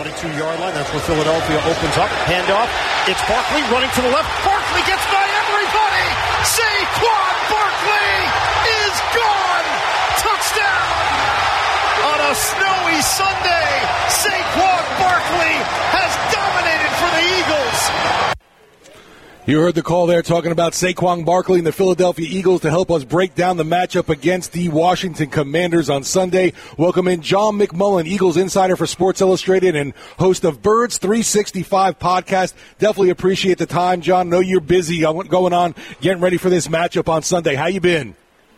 22-yard line. That's where Philadelphia opens up. Handoff. It's Barkley running to the left. Barkley gets by everybody. Saquon Barkley is gone. Touchdown. On a snowy Sunday, Saquon Barkley has dominated for the Eagles. You heard the call there talking about Saquon Barkley and the Philadelphia Eagles to help us break down the matchup against the Washington Commanders on Sunday. Welcome in John McMullen, Eagles insider for Sports Illustrated and host of Birds 365 podcast. Definitely appreciate the time, John. Know you're busy going on, getting ready for this matchup on Sunday. How you been?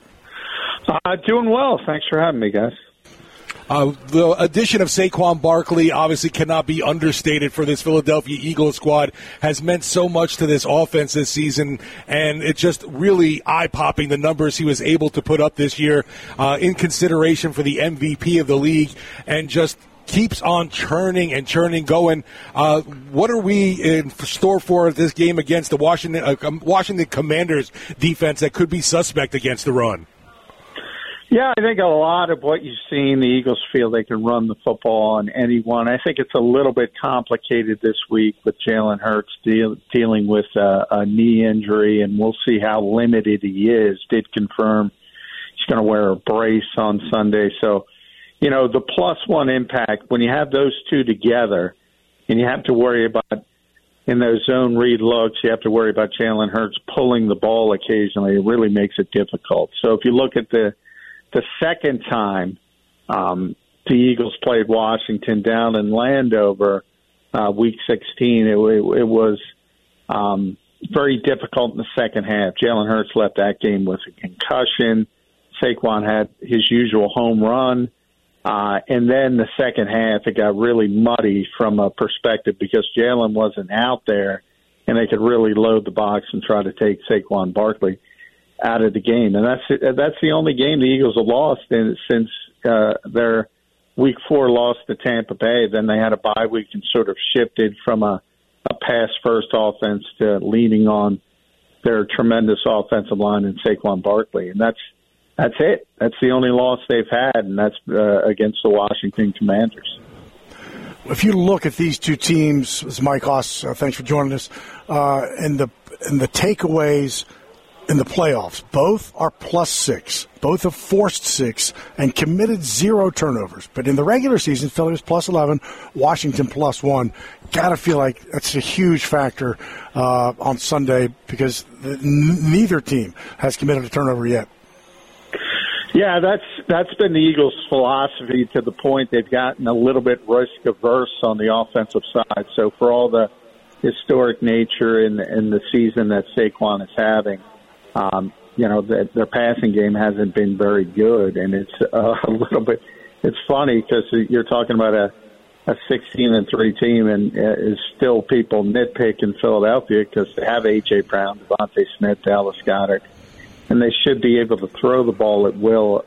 Doing well. Thanks for having me, guys. The addition of Saquon Barkley obviously cannot be understated for this Philadelphia Eagles squad, has meant so much to this offense this season, and it's just really eye-popping the numbers he was able to put up this year in consideration for the MVP of the league, and just keeps on churning and churning going. What are we in store for this game against the Washington Commanders defense that could be suspect against the run? Yeah, I think a lot of what you've seen, the Eagles feel they can run the football on anyone. I think it's a little bit complicated this week with Jalen Hurts dealing with a knee injury, and we'll see how limited he is. Did confirm he's going to wear a brace on Sunday. So, you know, the +1 impact, when you have those two together, and you have to worry about, in those zone read looks, you have to worry about Jalen Hurts pulling the ball occasionally. It really makes it difficult. So if you look at the second time the Eagles played Washington down in Landover, Week 16, it was very difficult in the second half. Jalen Hurts left that game with a concussion. Saquon had his usual home run. And then the second half, it got really muddy from a perspective because Jalen wasn't out there, and they could really load the box and try to take Saquon Barkley out of the game. And that's the only game the Eagles have lost since their Week 4 loss to Tampa Bay. Then they had a bye week and sort of shifted from a pass-first offense to leaning on their tremendous offensive line and Saquon Barkley. And that's it. That's the only loss they've had, and that's against the Washington Commanders. If you look at these two teams, this is Mike Haas, thanks for joining us, and the takeaways in the playoffs, both are +6. Both have forced 6 and committed 0 turnovers. But in the regular season, Philly was +11, Washington +1. Got to feel like that's a huge factor on Sunday because neither team has committed a turnover yet. Yeah, that's been the Eagles' philosophy to the point they've gotten a little bit risk-averse on the offensive side. So for all the historic nature in the season that Saquon is having, their passing game hasn't been very good, and it's a little bit. It's funny because you're talking about a 16-3 team, and is still people nitpick in Philadelphia because they have A.J. Brown, Devontae Smith, Dallas Goedert, and they should be able to throw the ball at will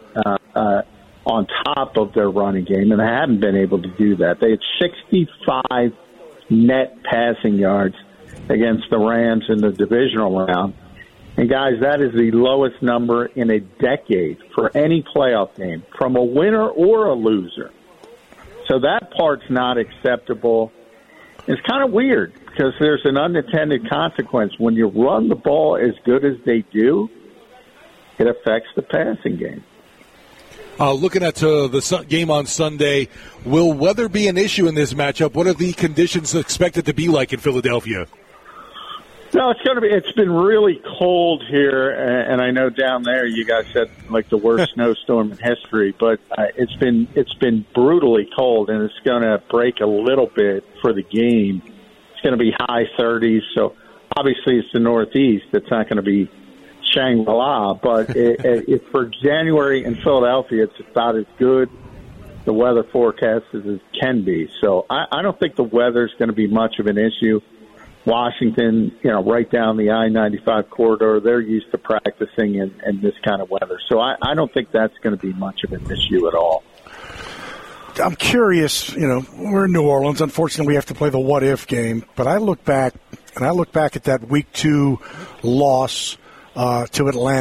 on top of their running game, and they haven't been able to do that. They had 65 net passing yards against the Rams in the divisional round. And, guys, that is the lowest number in a decade for any playoff game, from a winner or a loser. So that part's not acceptable. It's kind of weird because there's an unintended consequence. When you run the ball as good as they do, it affects the passing game. Looking at the game on Sunday, will weather be an issue in this matchup? What are the conditions expected to be like in Philadelphia? No, it's going to be. It's been really cold here, and I know down there you guys had like the worst snowstorm in history. But it's been brutally cold, and it's going to break a little bit for the game. It's going to be high 30s, so obviously it's the Northeast. It's not going to be Shangri-La, but for January in Philadelphia, it's about as good the weather forecast as it can be. So I don't think the weather's going to be much of an issue. Washington, right down the I-95 corridor, they're used to practicing in this kind of weather. So I don't think that's going to be much of an issue at all. I'm curious, we're in New Orleans. Unfortunately, we have to play the what-if game. But I look back at that Week 2 loss to Atlanta.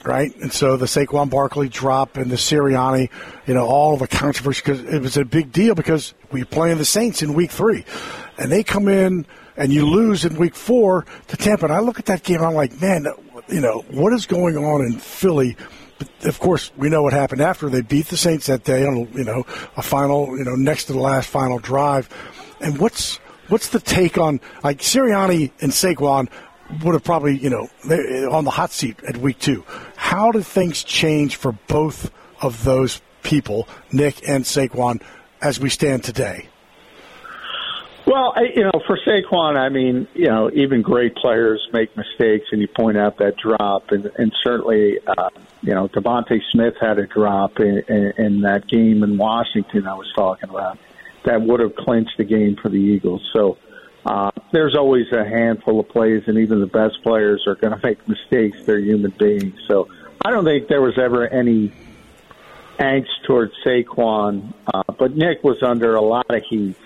right? And so the Saquon Barkley drop and the Sirianni, all the controversy, because it was a big deal because we playing the Saints in week 3. And they come in and you lose in week 4 to Tampa. And I look at that game and I'm like, man, what is going on in Philly? But of course, we know what happened after. They beat the Saints that day on, a final, next to the last final drive. And what's the take on, like, Sirianni and Saquon would have probably, on the hot seat at week 2. How did things change for both of those people, Nick and Saquon, as we stand today? Well, for Saquon, I mean, even great players make mistakes, and you point out that drop, and certainly, Devontae Smith had a drop in that game in Washington I was talking about that would have clinched the game for the Eagles. So, there's always a handful of plays, and even the best players are going to make mistakes. They're human beings. So I don't think there was ever any angst towards Saquon, but Nick was under a lot of heat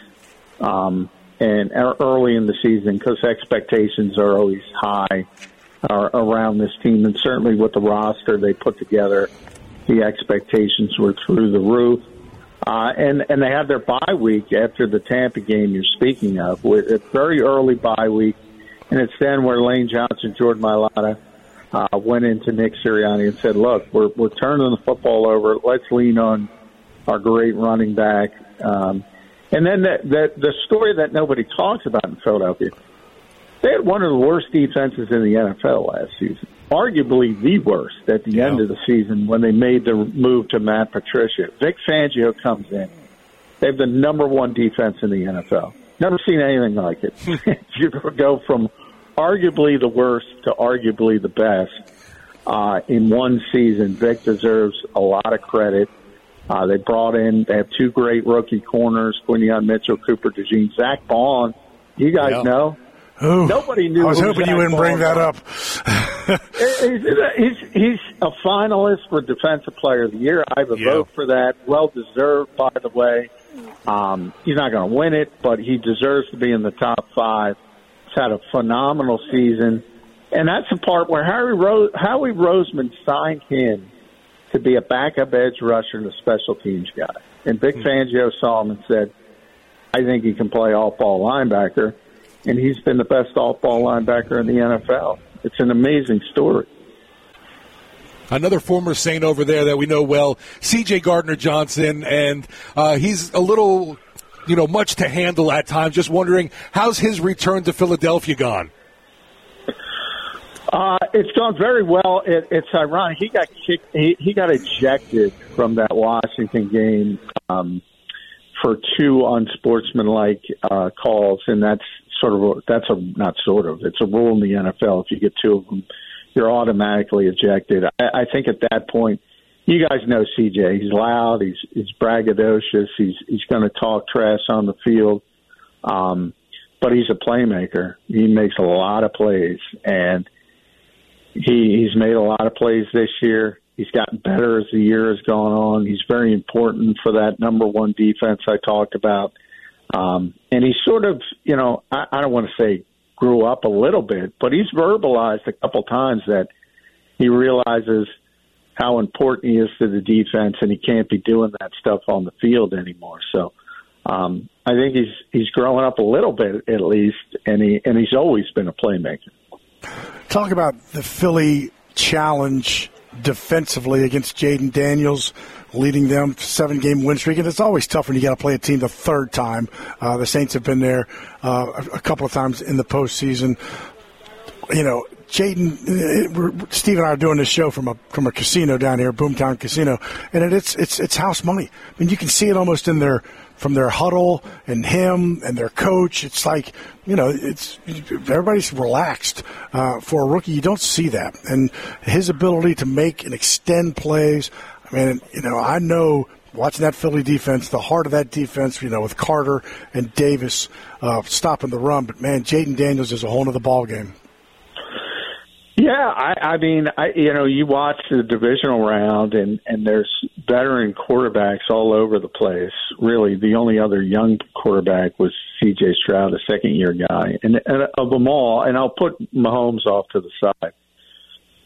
and early in the season because expectations are always high around this team, and certainly with the roster they put together, the expectations were through the roof. And they had their bye week after the Tampa game you're speaking of, with a very early bye week, and it's then where Lane Johnson, Jordan Mailata went into Nick Sirianni and said, "Look, we're turning the football over. Let's lean on our great running back." And then the story that nobody talks about in Philadelphia, they had one of the worst defenses in the NFL last season. Arguably the worst at the end of the season when they made the move to Matt Patricia. Vic Fangio comes in. They have the number 1 defense in the NFL. Never seen anything like it. You go from arguably the worst to arguably the best in one season. Vic deserves a lot of credit. They have 2 great rookie corners, Quinyon Mitchell, Cooper DeJean, Zach Baun. You guys know. Ooh, nobody knew. I was hoping you wouldn't bring that up. He's a finalist for Defensive Player of the Year. I have a vote for that. Well deserved, by the way. He's not going to win it, but he deserves to be in the top 5. He's had a phenomenal season, and that's the part where Howie Roseman signed him to be a backup edge rusher and a special teams guy. And Vic Fangio saw him and said, "I think he can play off-ball linebacker." And he's been the best off-ball linebacker in the NFL. It's an amazing story. Another former Saint over there that we know well, C.J. Gardner-Johnson, and he's a little, much to handle at times. Just wondering, how's his return to Philadelphia gone? It's gone very well. It's ironic. He got kicked. He got ejected from that Washington game for 2 unsportsmanlike calls, and it's a rule in the NFL. If you get 2 of them, you're automatically ejected. I think at that point, you guys know CJ. He's loud. He's braggadocious. He's going to talk trash on the field, but he's a playmaker. He makes a lot of plays, and he's made a lot of plays this year. He's gotten better as the year has gone on. He's very important for that number 1 defense I talked about. And he sort of, I don't want to say grew up a little bit, but he's verbalized a couple times that he realizes how important he is to the defense, and he can't be doing that stuff on the field anymore. So I think he's growing up a little bit at least, and he's always been a playmaker. Talk about the Philly challenge defensively against Jaden Daniels, leading them 7-game win streak. And it's always tough when you got to play a team the 3rd time. The Saints have been there a couple of times in the postseason. Jaden, Steve and I are doing this show from a casino down here, Boomtown Casino, and it's house money. I mean, you can see it almost from their huddle and him and their coach. It's like, it's everybody's relaxed. For a rookie, you don't see that. And his ability to make and extend plays, I mean, I know watching that Philly defense, the heart of that defense, with Carter and Davis stopping the run. But, man, Jaden Daniels is a whole other ball game. Yeah, I mean, you watch the divisional round, and there's veteran quarterbacks all over the place. Really, the only other young quarterback was C.J. Stroud, a second-year guy. And of them all, and I'll put Mahomes off to the side,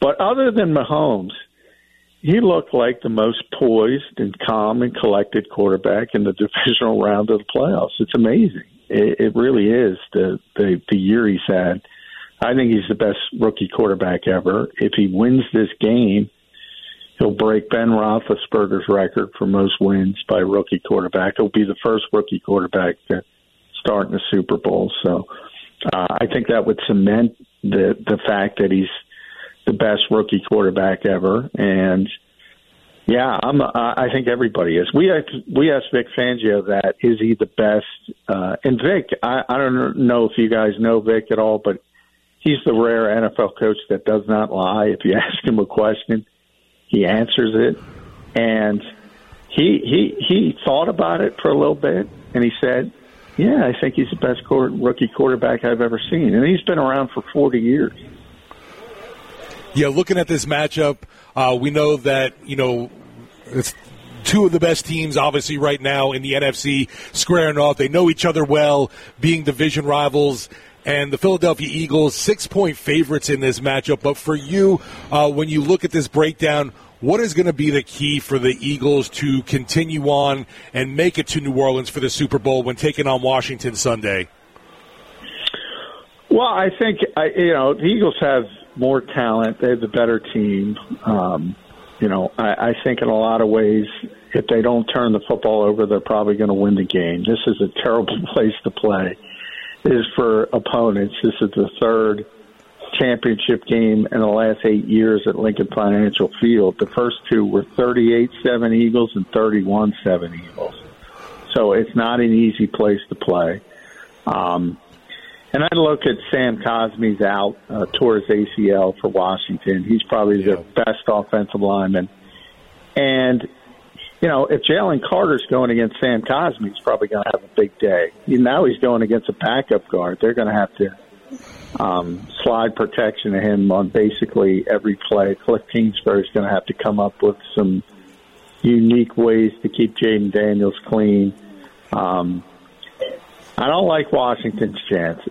But other than Mahomes, he looked like the most poised and calm and collected quarterback in the divisional round of the playoffs. It's amazing. It really is the year he's had. I think he's the best rookie quarterback ever. If he wins this game, he'll break Ben Roethlisberger's record for most wins by a rookie quarterback. He'll be the first rookie quarterback to start in the Super Bowl. So I think that would cement the fact that he's the best rookie quarterback ever. And yeah, I think everybody is. We asked Vic Fangio that, is he the best? And Vic, I don't know if you guys know Vic at all, but he's the rare NFL coach that does not lie. If you ask him a question, he answers it. And he thought about it for a little bit, and he said, yeah, I think he's the best rookie quarterback I've ever seen. And he's been around for 40 years. Yeah, looking at this matchup, we know that, it's two of the best teams, obviously, right now in the NFC squaring off. They know each other well, being division rivals. And the Philadelphia Eagles, 6-point favorites in this matchup. But for you, when you look at this breakdown, what is going to be the key for the Eagles to continue on and make it to New Orleans for the Super Bowl when taking on Washington Sunday? Well, I think, the Eagles have more talent. They have the better team. I think in a lot of ways, if they don't turn the football over, they're probably going to win the game. This is a terrible place to play. It is for opponents. This is the third championship game in the last 8 years at Lincoln Financial Field. The first two were 38-7 Eagles and 31-7 Eagles. So it's not an easy place to play. And I look at Sam Cosmi's out, tore his ACL for Washington. He's probably the best offensive lineman. And, if Jalen Carter's going against Sam Cosmi, he's probably going to have a big day. Now he's going against a backup guard. They're going to have to slide protection to him on basically every play. Cliff Kingsbury's going to have to come up with some unique ways to keep Jaden Daniels clean. I don't like Washington's chances.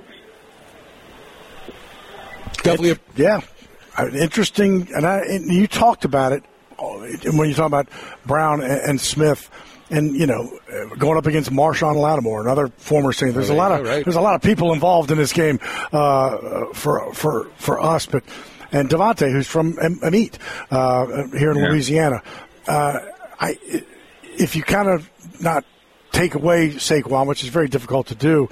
Definitely, interesting. And you talked about it when you talk about Brown and Smith, and going up against Marshawn Lattimore, another former Saint. There's a lot of people involved in this game for us, and Devontae, who's from Amit here in Louisiana. If you kind of not take away Saquon, which is very difficult to do,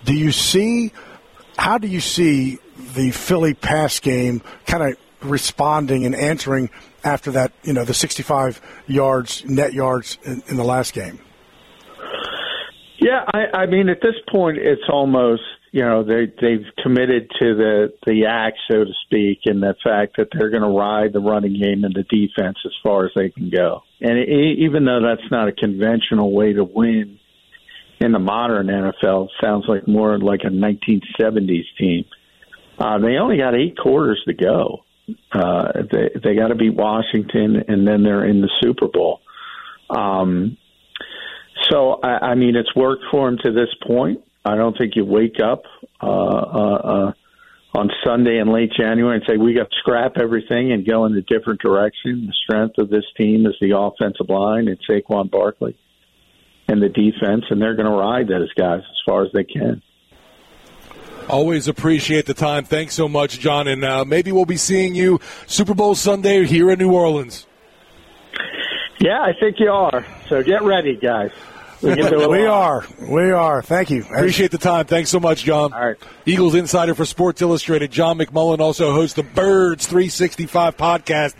how do you see the Philly pass game kind of responding and answering after that, the 65 net yards in the last game? Yeah, I mean, at this point, it's almost, they've committed to the act, so to speak, and the fact that they're going to ride the running game and the defense as far as they can go. And even though that's not a conventional way to win in the modern NFL, it sounds like more like a 1970s team. They only got 8 quarters to go. They got to beat Washington, and then they're in the Super Bowl. So, I mean, it's worked for them to this point. I don't think you wake up on Sunday in late January and say, we got to scrap everything and go in a different direction. The strength of this team is the offensive line and Saquon Barkley and the defense, and they're going to ride those guys as far as they can. Always appreciate the time. Thanks so much, John. And maybe we'll be seeing you Super Bowl Sunday here in New Orleans. Yeah, I think you are. So get ready, guys. We are. Thank you. Appreciate the time. Thanks so much, John. All right. Eagles insider for Sports Illustrated, John McMullen, also hosts the Birds 365 podcast.